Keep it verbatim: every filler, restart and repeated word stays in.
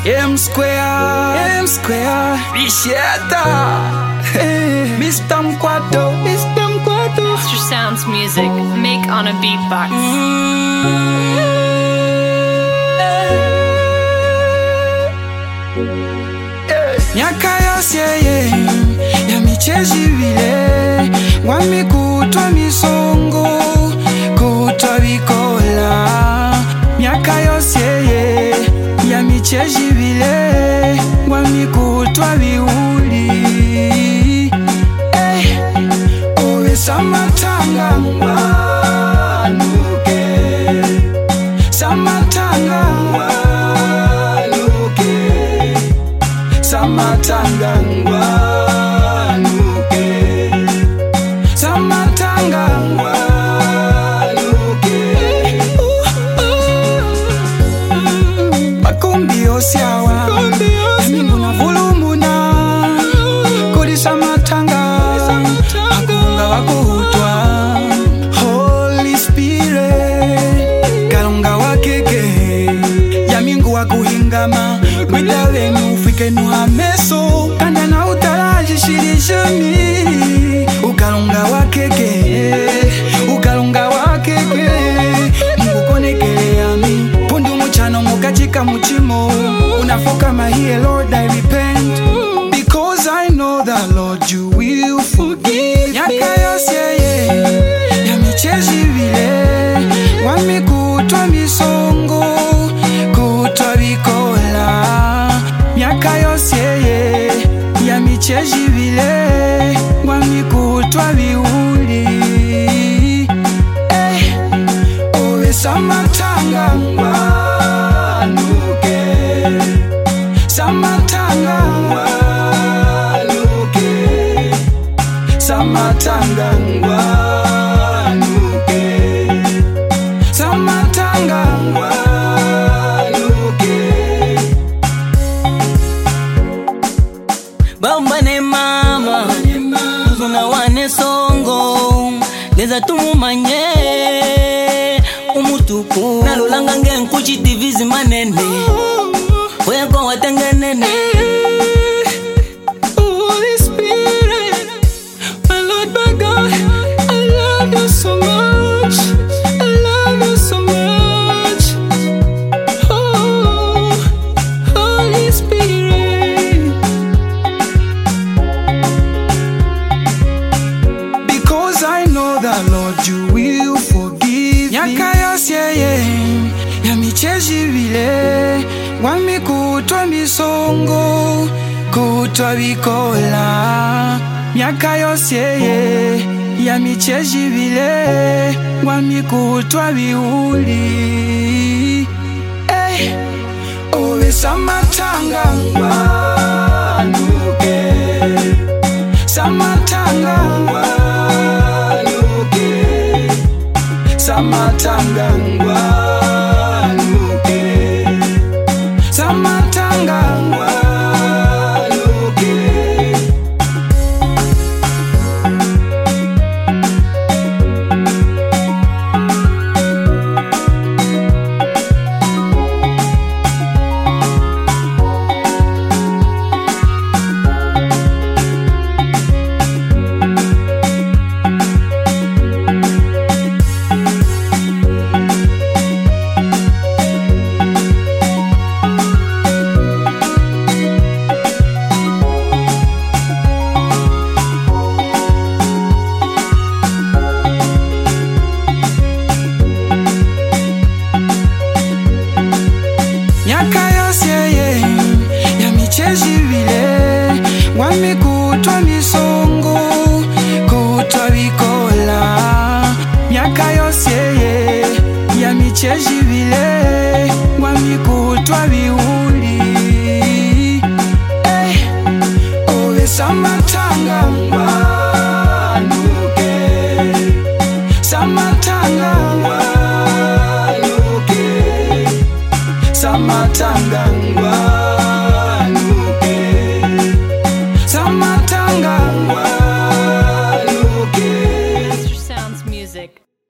M Square, M Square, Bisheta, hey, Mister Mkwato, Mister Mkwato. Master Sounds music, make on a beatbox. Mm. Miaka yose ye ya micheji vile wami kutwa misongo kutwa bikola. Miaka yose ye ya micheji vile wami kutwa biuli. Hey, owe samatanga wanuke, samatanga wanuke, samatanga wanuke, samatanga wanuke. Makumbi osiawa mingu na volumuna kodi samatanga akunga wakuhutwa. Holy Spirit kalunga wakeke ya mingu wakuhingama mwida wenu ufike nuhameso kanda na utaraji shirishami ukalunga wakeke ukalunga wakeke Mungu konekele yami pundu muchano mukachika muchimo unafoka mahiye. Lord, I repent because I know that Lord you will forgive. Nyaka yose ye ya micheji vile wami kutwa misongo kutwa bikola. Miaka yose ye ya micheji vile wami kutwa biuli. Hey, owe samatanga wanuke, samatanga wanuke, samatanga wanuke, samatanga wanuke. Bamba ne mama Zuna wane songo Leza tumumanye Umutuku Nalulanga nge nkuchi divizi manene Kweko watengenene. Holy Spirit, my Lord, my God, I love you so much, I love you so much. Oh, Holy Spirit, because I know that Lord you will forgive me. Nyaka yose ye ya micheji vile wami kutwa misongo kutwa bikola. Miaka yose ye ya micheji vile wami kutwa biuli. Hey, owe samatanga wanuke, samatanga wanuke, samatanga wanuke, samatanga wanuke. Nyaka yose ye ya micheji vile wami kutwa misongo kutwa bikola. Miaka yose ye ya micheji vile wami kutwa biuli. Hey, owe samatanga wanuke, samatanga wanuke, samatanga